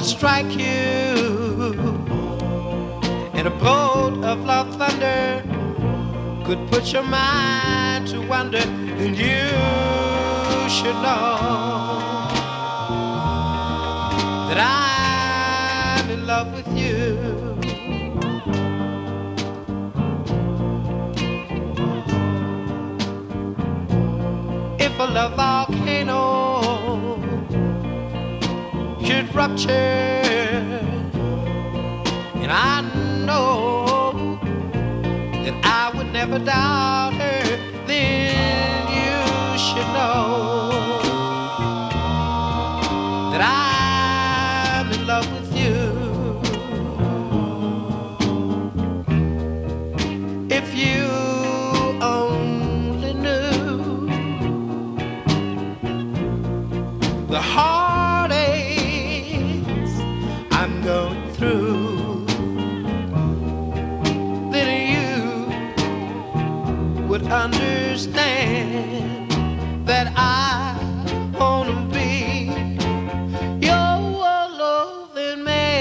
strike you, and a bolt of love thunder could put your mind to wonder, and you should know that I'm in love with you. If a love volcano should rupture, and I know that I would never doubt her, then you should know that I'm in love with you. If you only knew the heartaches I'm going through, then you would understand that I wanna be your loving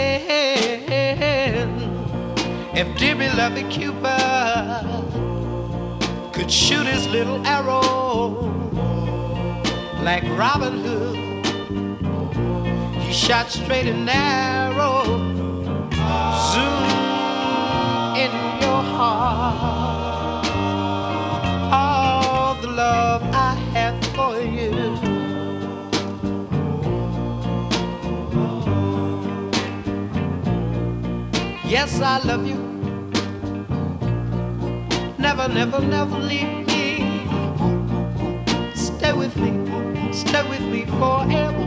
man. If dear beloved Cupid could shoot his little arrow like Robin Hood, he shot straight and narrow, zoom in your heart, all the love I have for you. Yes, I love you. Never, never, never leave me. Stay with me forever.